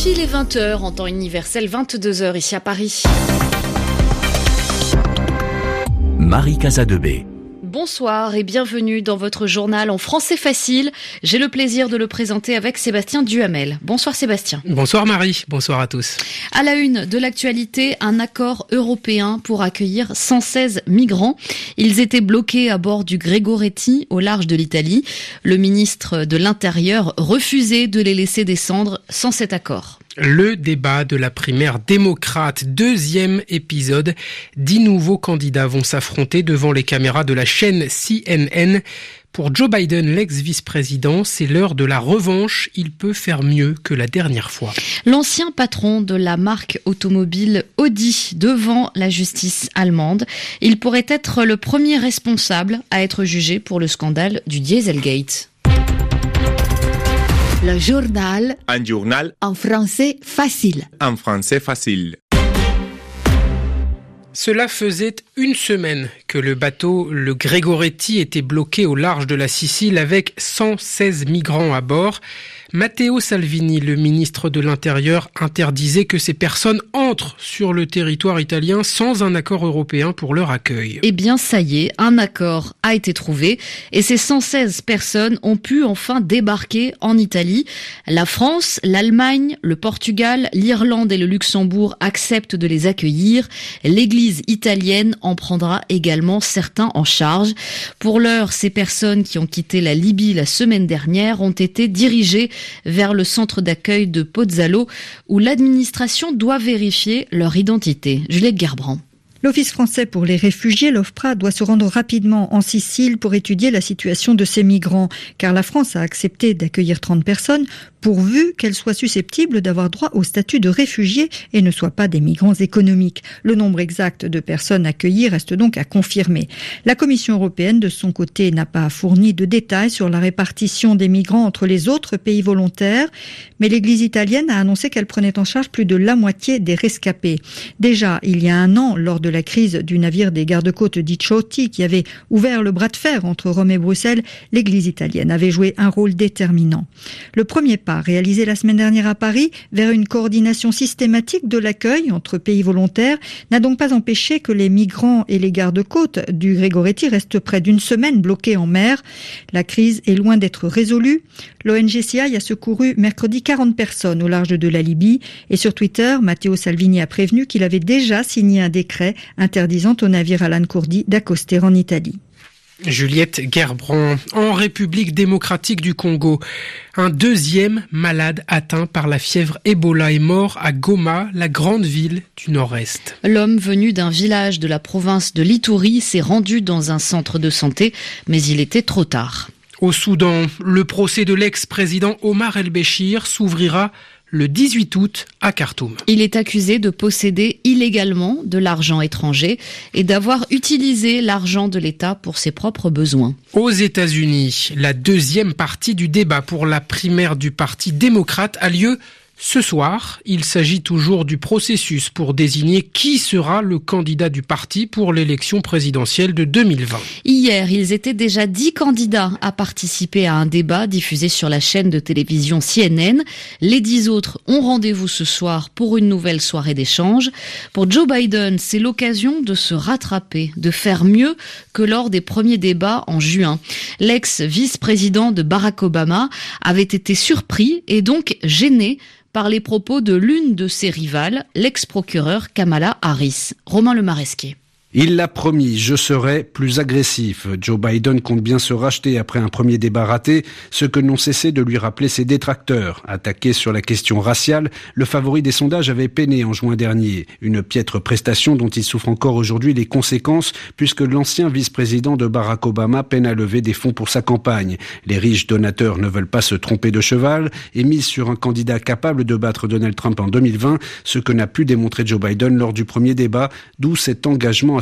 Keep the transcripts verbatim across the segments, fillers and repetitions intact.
Pile est vingt heures en temps universel, vingt-deux heures ici à Paris. Marie Casadebé. Bonsoir et bienvenue dans votre journal en français facile. J'ai le plaisir de le présenter avec Sébastien Duhamel. Bonsoir Sébastien. Bonsoir Marie, bonsoir à tous. À la une de l'actualité, un accord européen pour accueillir cent seize migrants. Ils étaient bloqués à bord du Gregoretti au large de l'Italie. Le ministre de l'Intérieur refusait de les laisser descendre sans cet accord. Le débat de la primaire démocrate, deuxième épisode. Dix nouveaux candidats vont s'affronter devant les caméras de la chaîne C N N. Pour Joe Biden, l'ex-vice-président, c'est l'heure de la revanche. Il peut faire mieux que la dernière fois. L'ancien patron de la marque automobile Audi devant la justice allemande. Il pourrait être le premier responsable à être jugé pour le scandale du Dieselgate. Le journal. Un journal. En français facile. En français facile. Cela faisait une semaine que le bateau, le Gregoretti, était bloqué au large de la Sicile avec cent seize migrants à bord. Matteo Salvini, le ministre de l'Intérieur, interdisait que ces personnes entrent sur le territoire italien sans un accord européen pour leur accueil. Eh bien, ça y est, un accord a été trouvé et ces cent seize personnes ont pu enfin débarquer en Italie. La France, l'Allemagne, le Portugal, l'Irlande et le Luxembourg acceptent de les accueillir. L'Église italienne en prendra également certains en charge. Pour l'heure, ces personnes qui ont quitté la Libye la semaine dernière ont été dirigées vers le centre d'accueil de Pozzallo où l'administration doit vérifier leur identité. Juliette Gerbrand. L'Office français pour les réfugiés, l'OFPRA, doit se rendre rapidement en Sicile pour étudier la situation de ces migrants, car la France a accepté d'accueillir trente personnes pourvu qu'elles soient susceptibles d'avoir droit au statut de réfugiés et ne soient pas des migrants économiques. Le nombre exact de personnes accueillies reste donc à confirmer. La Commission européenne, de son côté, n'a pas fourni de détails sur la répartition des migrants entre les autres pays volontaires, mais l'Église italienne a annoncé qu'elle prenait en charge plus de la moitié des rescapés. Déjà, il y a un an, lors de la crise du navire des gardes-côtes Diciotti qui avait ouvert le bras de fer entre Rome et Bruxelles, l'Église italienne avait joué un rôle déterminant. Le premier pas réalisé la semaine dernière à Paris vers une coordination systématique de l'accueil entre pays volontaires n'a donc pas empêché que les migrants et les gardes-côtes du Gregoretti restent près d'une semaine bloqués en mer. La crise est loin d'être résolue. L'O N G C I a secouru mercredi quarante personnes au large de la Libye et sur Twitter, Matteo Salvini a prévenu qu'il avait déjà signé un décret interdisant au navire Alan Kurdi d'accoster en Italie. Juliette Gerbrand. En République démocratique du Congo, un deuxième malade atteint par la fièvre Ebola est mort à Goma, la grande ville du Nord-Est. L'homme venu d'un village de la province de l'Ituri s'est rendu dans un centre de santé, mais il était trop tard. Au Soudan, le procès de l'ex-président Omar El-Béchir s'ouvrira le dix-huit août à Khartoum. Il est accusé de posséder illégalement de l'argent étranger et d'avoir utilisé l'argent de l'État pour ses propres besoins. Aux États-Unis, la deuxième partie du débat pour la primaire du Parti démocrate a lieu ce soir. Il s'agit toujours du processus pour désigner qui sera le candidat du parti pour l'élection présidentielle de deux mille vingt. Hier, ils étaient déjà dix candidats à participer à un débat diffusé sur la chaîne de télévision C N N. Les dix autres ont rendez-vous ce soir pour une nouvelle soirée d'échange. Pour Joe Biden, c'est l'occasion de se rattraper, de faire mieux que lors des premiers débats en juin. L'ex-vice-président de Barack Obama avait été surpris et donc gêné par les propos de l'une de ses rivales, l'ex-procureur Kamala Harris. Romain Lemaresquier. Il l'a promis, je serai plus agressif. Joe Biden compte bien se racheter après un premier débat raté, ce que n'ont cessé de lui rappeler ses détracteurs. Attaqué sur la question raciale, le favori des sondages avait peiné en juin dernier. Une piètre prestation dont il souffre encore aujourd'hui les conséquences, puisque l'ancien vice-président de Barack Obama peine à lever des fonds pour sa campagne. Les riches donateurs ne veulent pas se tromper de cheval et misent sur un candidat capable de battre Donald Trump en deux mille vingt, ce que n'a pu démontrer Joe Biden lors du premier débat, d'où cet engagement à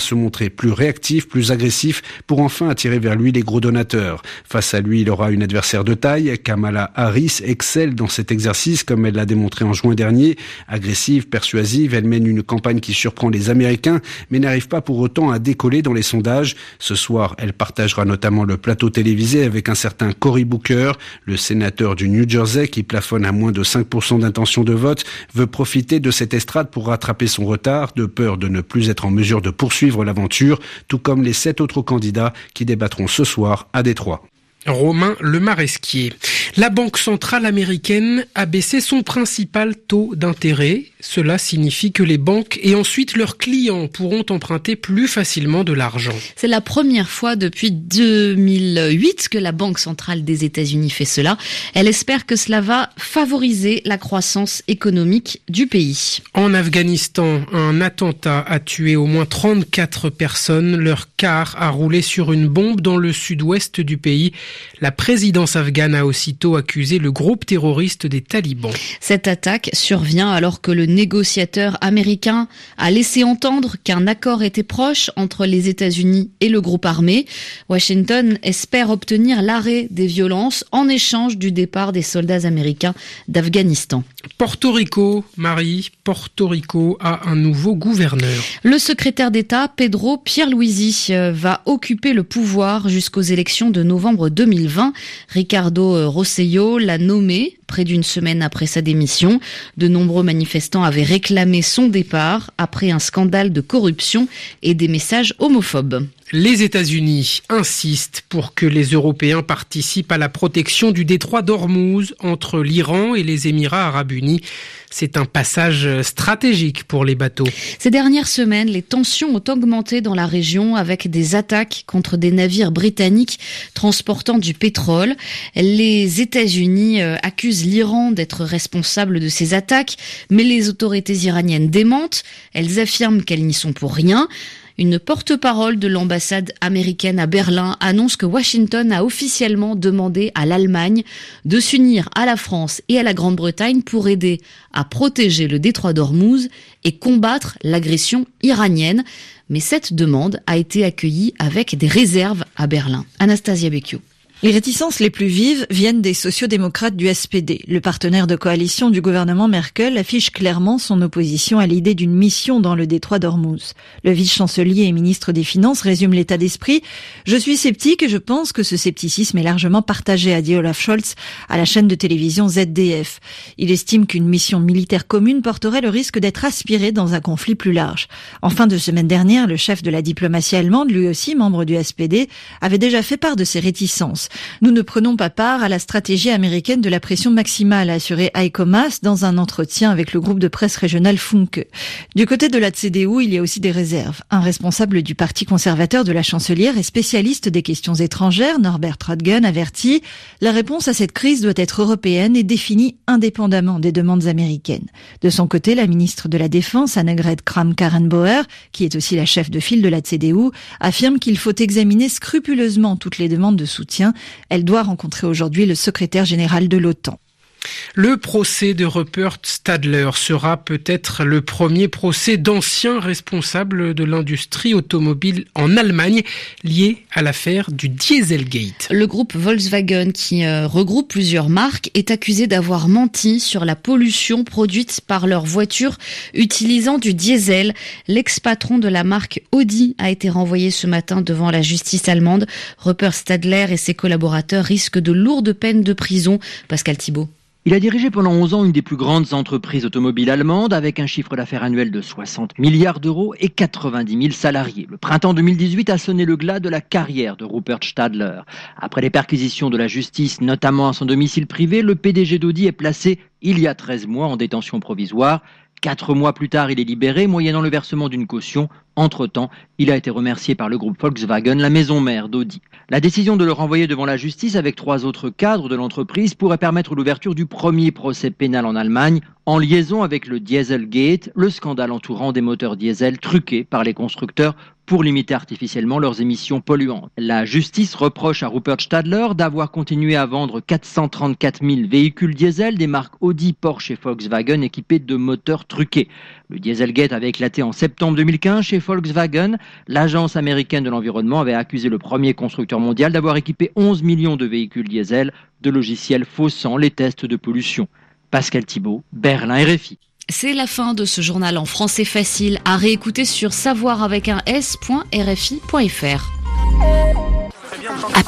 se montrer plus réactif, plus agressif pour enfin attirer vers lui les gros donateurs. Face à lui, il aura une adversaire de taille. Kamala Harris excelle dans cet exercice comme elle l'a démontré en juin dernier. Agressive, persuasive, elle mène une campagne qui surprend les Américains mais n'arrive pas pour autant à décoller dans les sondages. Ce soir, elle partagera notamment le plateau télévisé avec un certain Cory Booker, le sénateur du New Jersey qui plafonne à moins de cinq pour cent d'intention de vote, veut profiter de cette estrade pour rattraper son retard, de peur de ne plus être en mesure de poursuivre l'aventure, tout comme les sept autres candidats qui débattront ce soir à Détroit. Romain Lemaresquier. La Banque centrale américaine a baissé son principal taux d'intérêt. Cela signifie que les banques et ensuite leurs clients pourront emprunter plus facilement de l'argent. C'est la première fois depuis deux mille huit que la Banque centrale des États-Unis fait cela. Elle espère que cela va favoriser la croissance économique du pays. En Afghanistan, un attentat a tué au moins trente-quatre personnes. Leur car a roulé sur une bombe dans le sud-ouest du pays. La présidence afghane a aussitôt accusé le groupe terroriste des talibans. Cette attaque survient alors que le négociateur américain a laissé entendre qu'un accord était proche entre les États-Unis et le groupe armé. Washington espère obtenir l'arrêt des violences en échange du départ des soldats américains d'Afghanistan. Porto Rico, Marie, Porto Rico a un nouveau gouverneur. Le secrétaire d'État Pedro Pierluisi va occuper le pouvoir jusqu'aux élections de novembre deux mille vingt. Ricardo Rossello l'a nommé près d'une semaine après sa démission. De nombreux manifestants avaient réclamé son départ après un scandale de corruption et des messages homophobes. Les États-Unis insistent pour que les Européens participent à la protection du détroit d'Ormuz entre l'Iran et les Émirats arabes unis. C'est un passage stratégique pour les bateaux. Ces dernières semaines, les tensions ont augmenté dans la région avec des attaques contre des navires britanniques transportant du pétrole. Les États-Unis accusent l'Iran d'être responsable de ces attaques, mais les autorités iraniennes démentent. Elles affirment qu'elles n'y sont pour rien. Une porte-parole de l'ambassade américaine à Berlin annonce que Washington a officiellement demandé à l'Allemagne de s'unir à la France et à la Grande-Bretagne pour aider à protéger le détroit d'Ormuz et combattre l'agression iranienne. Mais cette demande a été accueillie avec des réserves à Berlin. Anastasia Becchio. Les réticences les plus vives viennent des sociodémocrates du S P D. Le partenaire de coalition du gouvernement Merkel affiche clairement son opposition à l'idée d'une mission dans le détroit d'Ormuz. Le vice-chancelier et ministre des Finances résume l'état d'esprit. « Je suis sceptique et je pense que ce scepticisme est largement partagé », a dit Olaf Scholz à la chaîne de télévision Z D F. Il estime qu'une mission militaire commune porterait le risque d'être aspirée dans un conflit plus large. En fin de semaine dernière, le chef de la diplomatie allemande, lui aussi membre du S P D, avait déjà fait part de ses réticences. Nous ne prenons pas part à la stratégie américaine de la pression maximale, a assuré Heiko Maas dans un entretien avec le groupe de presse régional Funke. Du côté de la C D U, il y a aussi des réserves. Un responsable du parti conservateur de la chancelière et spécialiste des questions étrangères, Norbert Röttgen, avertit « La réponse à cette crise doit être européenne et définie indépendamment des demandes américaines ». De son côté, la ministre de la Défense, Annegret Kramp-Karrenbauer, qui est aussi la chef de file de la C D U, affirme qu'il faut examiner scrupuleusement toutes les demandes de soutien. Elle doit rencontrer aujourd'hui le secrétaire général de l'OTAN. Le procès de Rupert Stadler sera peut-être le premier procès d'anciens responsables de l'industrie automobile en Allemagne lié à l'affaire du Dieselgate. Le groupe Volkswagen, qui euh, regroupe plusieurs marques, est accusé d'avoir menti sur la pollution produite par leurs voitures utilisant du diesel. L'ex-patron de la marque Audi a été renvoyé ce matin devant la justice allemande. Rupert Stadler et ses collaborateurs risquent de lourdes peines de prison. Pascal Thibault. Il a dirigé pendant onze ans une des plus grandes entreprises automobiles allemandes avec un chiffre d'affaires annuel de soixante milliards d'euros et quatre-vingt-dix mille salariés. Le printemps deux mille dix-huit a sonné le glas de la carrière de Rupert Stadler. Après les perquisitions de la justice, notamment à son domicile privé, le P D G d'Audi est placé il y a treize mois en détention provisoire. Quatre mois plus tard, il est libéré, moyennant le versement d'une caution. Entre-temps, il a été remercié par le groupe Volkswagen, la maison mère d'Audi. La décision de le renvoyer devant la justice avec trois autres cadres de l'entreprise pourrait permettre l'ouverture du premier procès pénal en Allemagne en liaison avec le Dieselgate, le scandale entourant des moteurs diesel truqués par les constructeurs pour limiter artificiellement leurs émissions polluantes. La justice reproche à Rupert Stadler d'avoir continué à vendre quatre cent trente-quatre mille véhicules diesel des marques Audi, Porsche et Volkswagen équipés de moteurs truqués. Le Dieselgate avait éclaté en septembre deux mille quinze chez Volkswagen. L'agence américaine de l'environnement avait accusé le premier constructeur mondial d'avoir équipé onze millions de véhicules diesel de logiciels faussant les tests de pollution. Pascal Thibault, Berlin, R F I. C'est la fin de ce journal en français facile à réécouter sur savoir avec un s point r f i point f r.